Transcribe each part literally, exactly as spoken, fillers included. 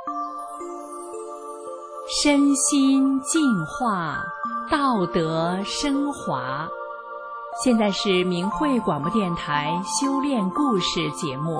身心净化，道德升华。现在是明慧广播电台修炼故事节目。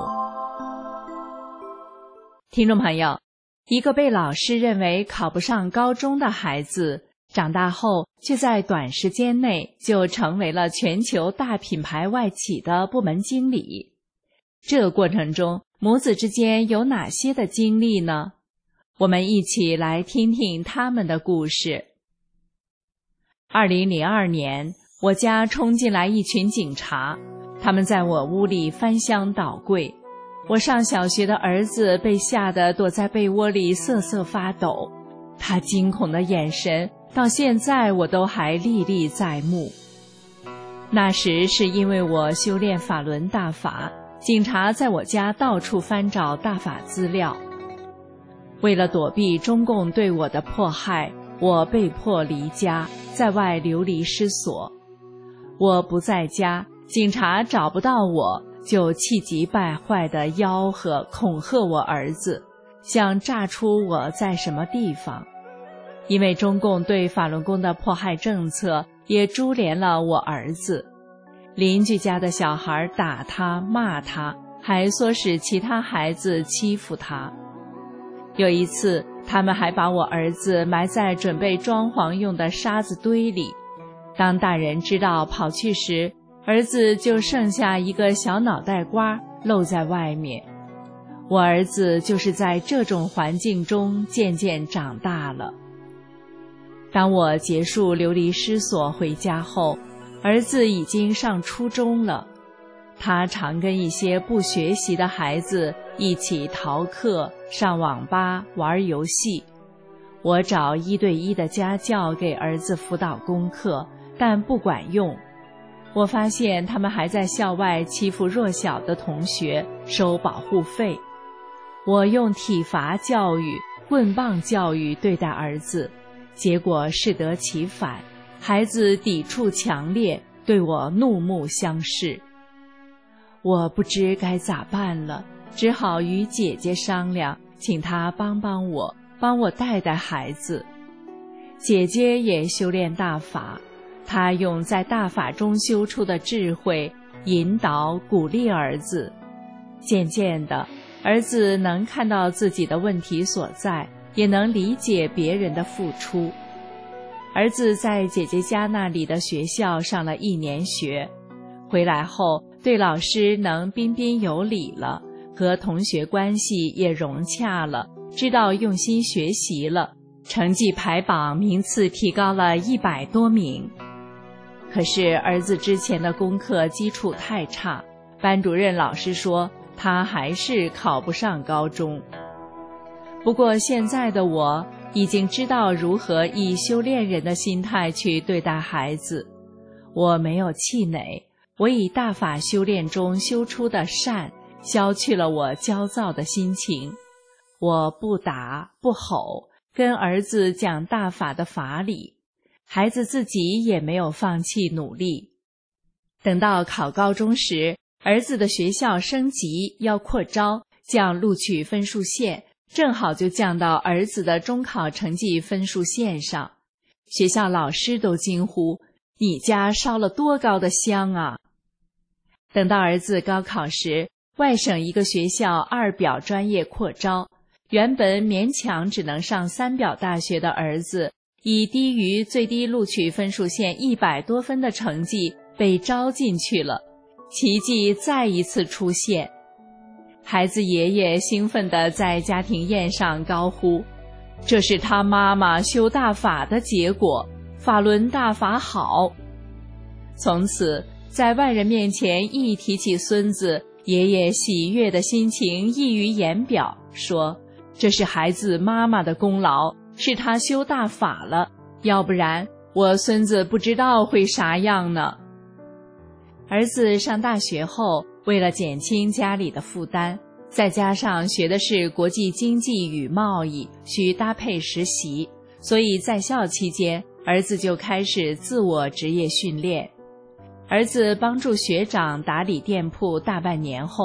听众朋友，一个被老师认为考不上高中的孩子，长大后却在短时间内就成为了全球大品牌外企的部门经理。这个过程中，母子之间有哪些的经历呢？我们一起来听听他们的故事。二零零二年，我家冲进来一群警察，他们在我屋里翻箱倒柜。我上小学的儿子被吓得躲在被窝里瑟瑟发抖，他惊恐的眼神到现在我都还历历在目。那时是因为我修炼法轮大法，警察在我家到处翻找大法资料。为了躲避中共对我的迫害，我被迫离家，在外流离失所。我不在家，警察找不到我，就气急败坏地吆喝恐吓我儿子，想炸出我在什么地方。因为中共对法轮功的迫害政策，也株连了我儿子。邻居家的小孩打他骂他，还唆使其他孩子欺负他。有一次，他们还把我儿子埋在准备装潢用的沙子堆里。当大人知道跑去时，儿子就剩下一个小脑袋瓜露在外面。我儿子就是在这种环境中渐渐长大了。当我结束流离失所回家后，儿子已经上初中了。他常跟一些不学习的孩子一起逃课、上网吧、玩游戏。我找一对一的家教给儿子辅导功课，但不管用。我发现他们还在校外欺负弱小的同学，收保护费。我用体罚教育、棍棒教育对待儿子，结果适得其反，孩子抵触强烈，对我怒目相视。我不知该咋办了，只好与姐姐商量，请她帮帮我，帮我带带孩子。姐姐也修炼大法，她用在大法中修出的智慧，引导鼓励儿子。渐渐的，儿子能看到自己的问题所在，也能理解别人的付出。儿子在姐姐家那里的学校上了一年学，回来后对老师能彬彬有礼了，和同学关系也融洽了，知道用心学习了，成绩排榜名次提高了一百多名。可是儿子之前的功课基础太差，班主任老师说他还是考不上高中。不过现在的我已经知道如何以修炼人的心态去对待孩子。我没有气馁，我以大法修炼中修出的善，消去了我焦躁的心情。我不打不吼，跟儿子讲大法的法理，孩子自己也没有放弃努力。等到考高中时，儿子的学校升级要扩招，降录取分数线，正好就降到儿子的中考成绩分数线上。学校老师都惊呼：你家烧了多高的香啊！等到儿子高考时，外省一个学校二表专业扩招，原本勉强只能上三表大学的儿子，以低于最低录取分数线一百多分的成绩被招进去了，奇迹再一次出现。孩子爷爷兴奋地在家庭宴上高呼：这是他妈妈修大法的结果，法轮大法好。从此在外人面前一提起孙子，爷爷喜悦的心情溢于言表，说这是孩子妈妈的功劳，是他修大法了，要不然我孙子不知道会啥样呢。儿子上大学后，为了减轻家里的负担，再加上学的是国际经济与贸易，需搭配实习，所以在校期间，儿子就开始自我职业训练。儿子帮助学长打理店铺大半年后，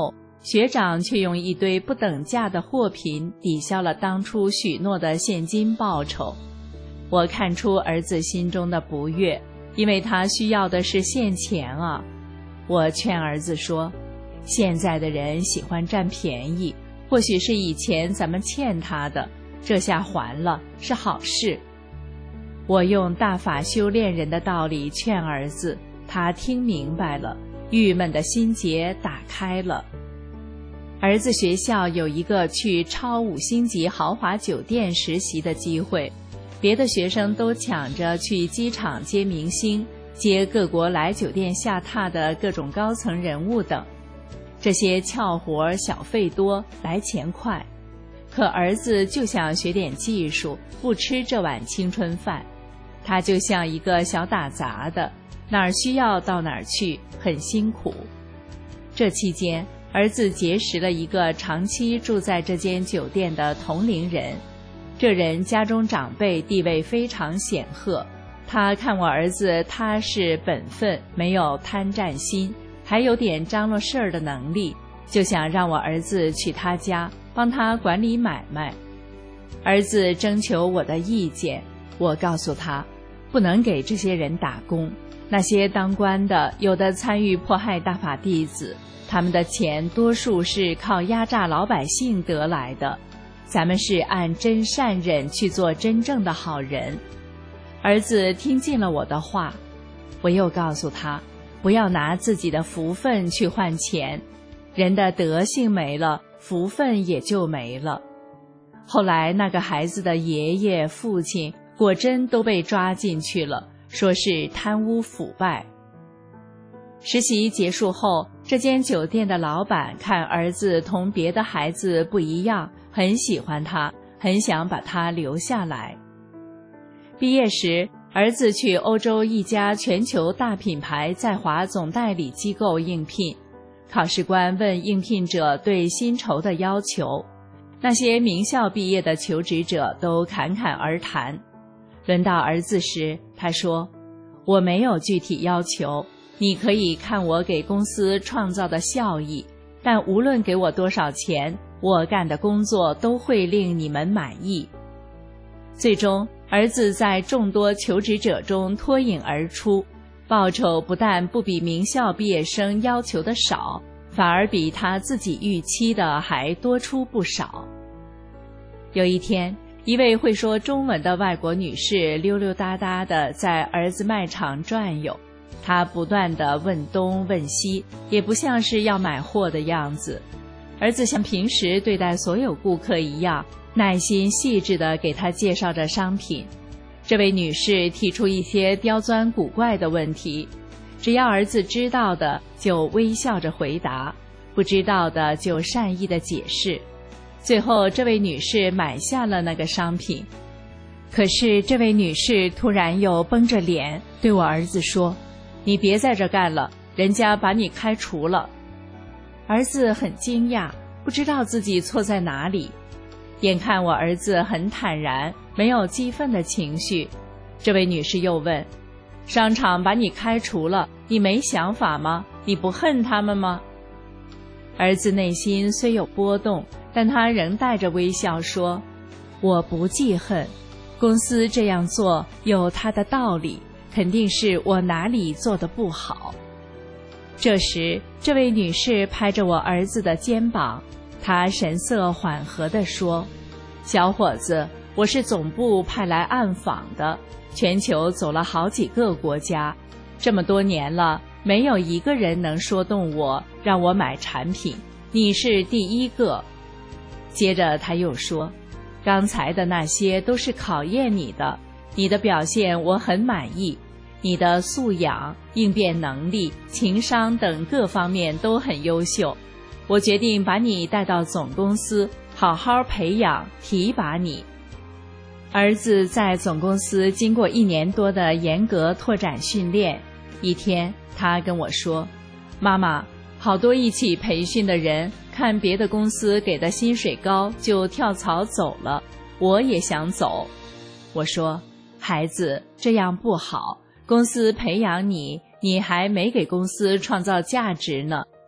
学长却用一堆不等价的货品抵消了当初许诺的现金报酬。我看出儿子心中的不悦，因为他需要的是现钱啊。我劝儿子说，现在的人喜欢占便宜，或许是以前咱们欠他的，这下还了，是好事。我用大法修炼人的道理劝儿子，他听明白了，郁闷的心结打开了。儿子学校有一个去超五星级豪华酒店实习的机会，别的学生都抢着去机场接明星，接各国来酒店下榻的各种高层人物等。这些俏活小费多，来钱快。可儿子就想学点技术，不吃这碗青春饭。他就像一个小打杂的，哪儿需要到哪儿去，很辛苦。这期间，儿子结识了一个长期住在这间酒店的同龄人，这人家中长辈地位非常显赫。他看我儿子踏实本分，没有贪占心，还有点张罗事儿的能力，就想让我儿子去他家帮他管理买卖。儿子征求我的意见，我告诉他，不能给这些人打工，那些当官的有的参与迫害大法弟子，他们的钱多数是靠压榨老百姓得来的，咱们是按真善忍去做真正的好人。儿子听进了我的话，我又告诉他，不要拿自己的福分去换钱，人的德性没了，福分也就没了。后来那个孩子的爷爷父亲果真都被抓进去了，说是贪污腐败。实习结束后，这间酒店的老板看儿子同别的孩子不一样，很喜欢他，很想把他留下来。毕业时，儿子去欧洲一家全球大品牌在华总代理机构应聘，考试官问应聘者对薪酬的要求，那些名校毕业的求职者都侃侃而谈。轮到儿子时，他说，我没有具体要求，你可以看我给公司创造的效益，但无论给我多少钱，我干的工作都会令你们满意。最终，儿子在众多求职者中脱颖而出，报酬不但不比名校毕业生要求的少，反而比他自己预期的还多出不少。有一天，一位会说中文的外国女士溜溜达达地在儿子卖场转悠，她不断地问东问西，也不像是要买货的样子。儿子像平时对待所有顾客一样，耐心细致地给她介绍着商品。这位女士提出一些刁钻古怪的问题，只要儿子知道的就微笑着回答，不知道的就善意地解释。最后，这位女士买下了那个商品。可是这位女士突然又绷着脸对我儿子说，你别在这干了，人家把你开除了。儿子很惊讶，不知道自己错在哪里。眼看我儿子很坦然，没有激愤的情绪，这位女士又问，商场把你开除了，你没想法吗？你不恨他们吗？儿子内心虽有波动，但他仍带着微笑说，我不记恨，公司这样做有它的道理，肯定是我哪里做得不好。这时，这位女士拍着我儿子的肩膀，她神色缓和地说，小伙子，我是总部派来暗访的，全球走了好几个国家，这么多年了，没有一个人能说动我，让我买产品，你是第一个。接着他又说，刚才的那些都是考验你的，你的表现我很满意，你的素养、应变能力、情商等各方面都很优秀，我决定把你带到总公司，好好培养提拔你。儿子在总公司经过一年多的严格拓展训练，一天他跟我说，妈妈，好多一起培训的人看别的公司给的薪水高就跳槽走了，我也想走。我说，孩子，这样不好，公司培养你，你还没给公司创造价值呢，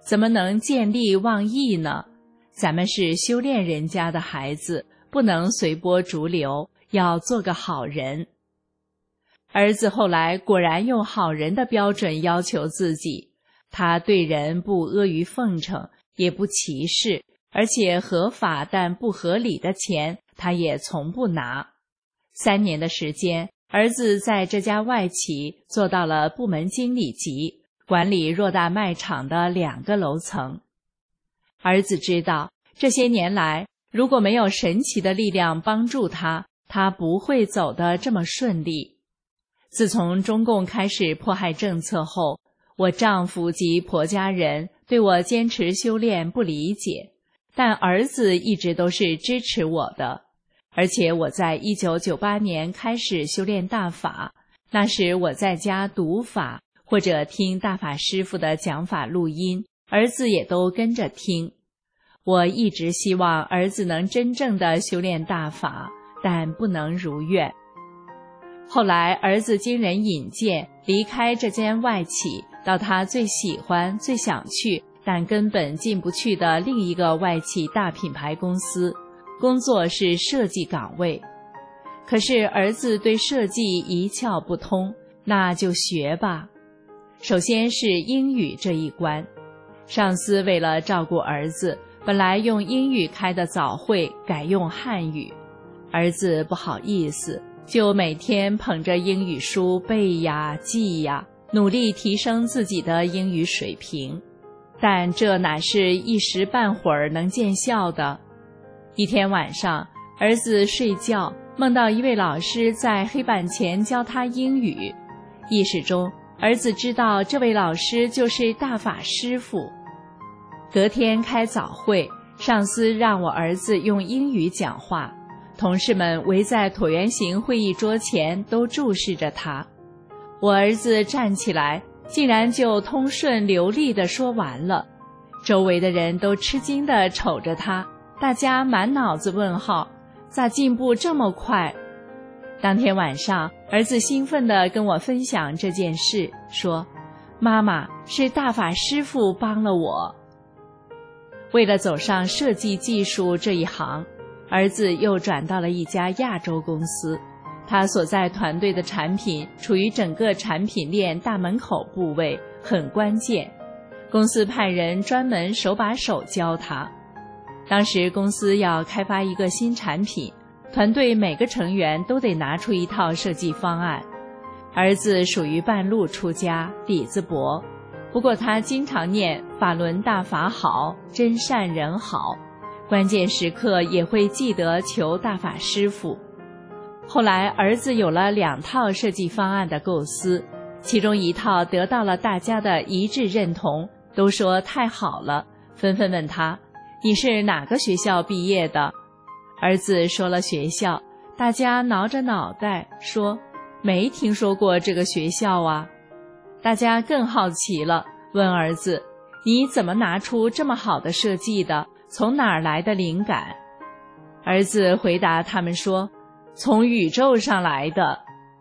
怎么能见利忘义呢？咱们是修炼人家的孩子，不能随波逐流，要做个好人。儿子后来果然用好人的标准要求自己，他对人不阿谀奉承，也不歧视，而且合法但不合理的钱他也从不拿。三年的时间，儿子在这家外企做到了部门经理级，管理偌大卖场的两个楼层。儿子知道，这些年来，如果没有神奇的力量帮助他，他不会走得这么顺利。自从中共开始迫害政策后，我丈夫及婆家人对我坚持修炼不理解，但儿子一直都是支持我的。而且我在一九九八年开始修炼大法，那时我在家读法或者听大法师父的讲法录音，儿子也都跟着听。我一直希望儿子能真正的修炼大法，但不能如愿。后来儿子经人引荐，离开这间外企，到他最喜欢最想去但根本进不去的另一个外企大品牌公司，工作是设计岗位。可是儿子对设计一窍不通，那就学吧。首先是英语这一关，上司为了照顾儿子，本来用英语开的早会改用汉语，儿子不好意思，就每天捧着英语书背呀记呀，努力提升自己的英语水平。但这哪是一时半会儿能见效的。一天晚上，儿子睡觉梦到一位老师在黑板前教他英语，意识中儿子知道这位老师就是大法师父。隔天开早会，上司让我儿子用英语讲话，同事们围在椭圆形会议桌前都注视着他。我儿子站起来，竟然就通顺流利地说完了，周围的人都吃惊地瞅着他，大家满脑子问号，咋进步这么快？当天晚上，儿子兴奋地跟我分享这件事，说：妈妈，是大法师父帮了我。为了走上设计技术这一行，儿子又转到了一家亚洲公司，他所在团队的产品处于整个产品链大门口部位，很关键。公司派人专门手把手教他。当时公司要开发一个新产品，团队每个成员都得拿出一套设计方案。儿子属于半路出家，底子薄，不过他经常念法轮大法好，真善人好，关键时刻也会记得求大法师父。后来儿子有了两套设计方案的构思，其中一套得到了大家的一致认同，都说太好了，纷纷问他：你是哪个学校毕业的？儿子说了学校，大家挠着脑袋说：没听说过这个学校啊。大家更好奇了，问儿子：你怎么拿出这么好的设计的？从哪儿来的灵感？儿子回答他们说：从宇宙上来的。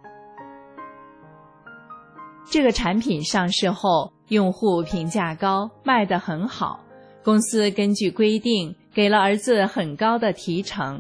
这个产品上市后，用户评价高，卖得很好，公司根据规定给了儿子很高的提成。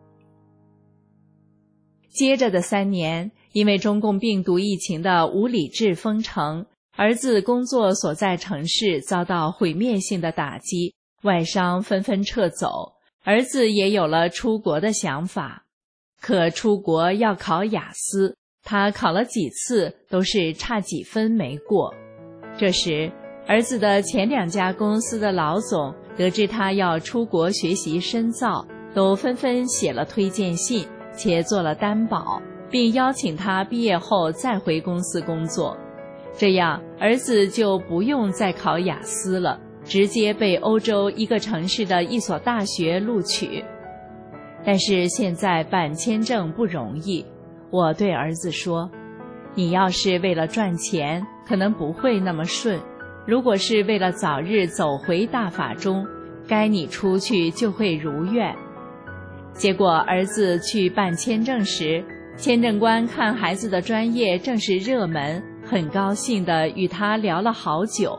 接着的三年，因为中共病毒疫情的无理智封城，儿子工作所在城市遭到毁灭性的打击，外商纷纷撤走，儿子也有了出国的想法。可出国要考雅思，他考了几次都是差几分没过。这时，儿子的前两家公司的老总得知他要出国学习深造，都纷纷写了推荐信，且做了担保，并邀请他毕业后再回公司工作。这样，儿子就不用再考雅思了，直接被欧洲一个城市的一所大学录取。但是现在办签证不容易，我对儿子说：你要是为了赚钱，可能不会那么顺，如果是为了早日走回大法中，该你出去就会如愿。结果儿子去办签证时，签证官看孩子的专业正是热门，很高兴地与他聊了好久，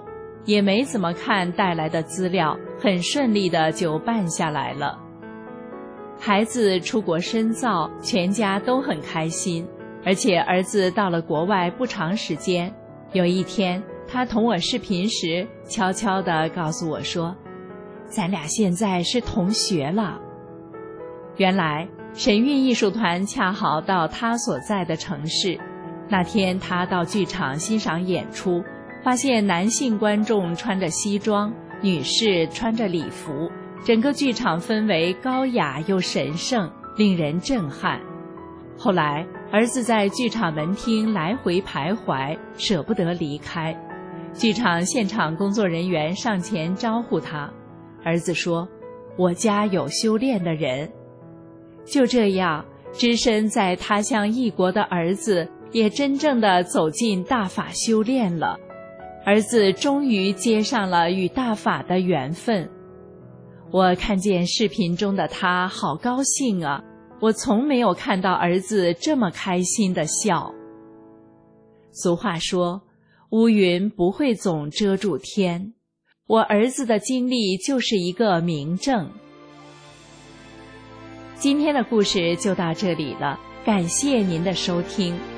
也没怎么看带来的资料，很顺利的就办下来了。孩子出国深造，全家都很开心，而且儿子到了国外不长时间，有一天他同我视频时，悄悄地告诉我说，咱俩现在是同学了。原来神韵艺术团恰好到他所在的城市，那天他到剧场欣赏演出，发现男性观众穿着西装，女士穿着礼服，整个剧场氛围高雅又神圣，令人震撼。后来儿子在剧场门厅来回徘徊，舍不得离开。剧场现场工作人员上前招呼他，儿子说，我家有修炼的人。就这样，只身在他乡异国的儿子也真正地走进大法修炼了。儿子终于接上了与大法的缘分。我看见视频中的他，好高兴啊！我从没有看到儿子这么开心地笑。俗话说，乌云不会总遮住天，我儿子的经历就是一个明证。今天的故事就到这里了，感谢您的收听。